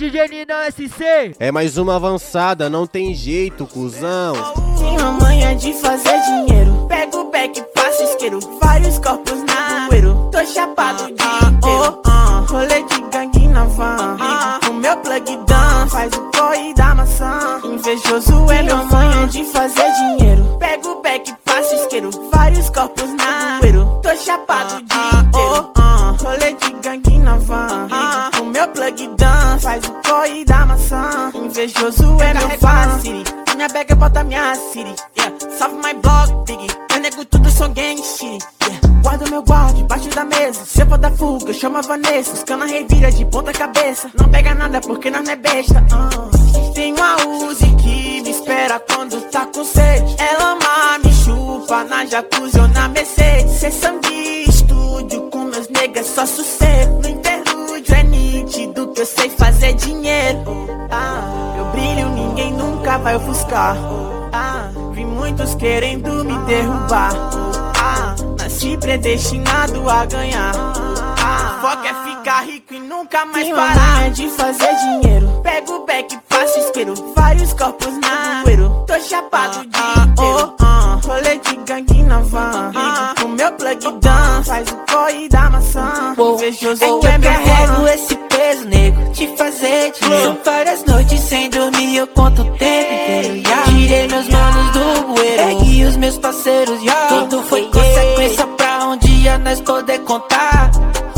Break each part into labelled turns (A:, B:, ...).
A: DJ Ninão SC.
B: É mais uma avançada, não tem jeito, cuzão.
C: Tenho a manha de fazer dinheiro. Pego o beck, faço isqueiro. Vários corpos na bueiro. Tô chapado o dia inteiro. Rolê de gangue na van. O meu plug dan faz o corre da maçã. Invejoso é meu manha de fazer dinheiro. Pego o beck, faço isqueiro. Vários corpos na bueiro. Tô chapado o dia inteiro. Rolê de gangue na van. O meu plug dan faz o corre da maçã. Invejoso é meu fã. Minha bag bota minha city, yeah. Salve my block, big. Eu nego tudo, sou gang shit, yeah. Guardo meu guarda debaixo da mesa. Se eu for dar fuga, chama a Vanessa. Os cana revira de ponta cabeça. Não pega nada porque nós não é besta. Tenho a Uzi que me espera quando tá com sede. Ela ama, me chupa na jacuzzi ou na Mercedes. Cê sangue, estúdio com meus negas, só sossego. No interlúdio é nítido que eu sei fazer dinheiro. Eu brilho, ninguém nunca vai ofuscar. Vi muitos querendo me derrubar. Nasci predestinado a ganhar. Foca é ficar rico e nunca mais parar de fazer dinheiro. Pego o beck, faço isqueiro. Vários corpos na bueiro. Tô chapado o dia inteiro. Rolê de gangue na van. O meu plug dan faz o corre da maçã. Invejoso é meu
D: carrego esse peso, nego, de fazer dinheiro. São várias noites sem dormir, eu conto o tempo inteiro. Tirei meus manos do bueiro, peguei os meus parceiros. Tudo foi consequência pra um dia nós poder contar.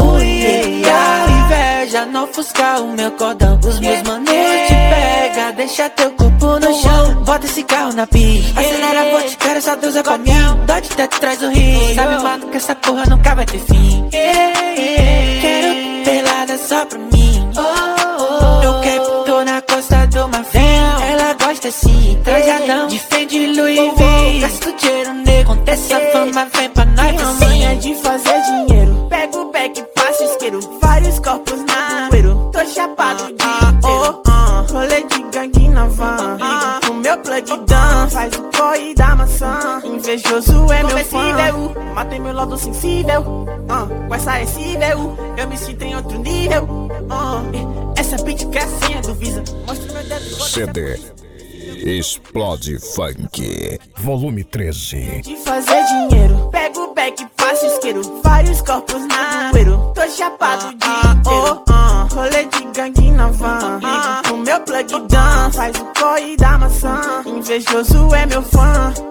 D: Inveja não ofusca o meu cordão. Os meus manos te pega, deixa teu corpo no chão. Bota esse carro na pista, acelera a boticária, só Deus é caminhão. Dodge teto traz o rio, sabe mano que essa porra nunca vai ter fim. Quero pelada só pra mim. Eu quero, tô na costa do Marfel. Ela gosta assim, trajadão de Fendi, Louis V. Gasto dinheiro, nego, acontece a fama, vem pra nós.
C: Tenho a manha de fazer dinheiro. Pego o beck, faço isqueiro. Vários corpos na bueiro. Tô chapado o dia inteiro. Rolê de gangue na van. O meu plug dan faz o corre da maçã. Invejoso é meu fã. Matei meu lado sensível. Com essa excível eu me sinto em outro nível. Essa beat que é a senha do Visa. Mostra meu dedo.
E: CD Explode Funk Volume 13.
C: De fazer dinheiro. Pego o beck, faço isqueiro. Vários corpos na bueiro. Tô chapado o dia inteiro. Rolê de gangue na van. O meu plug dan faz o corre da maçã. Invejoso é meu fã.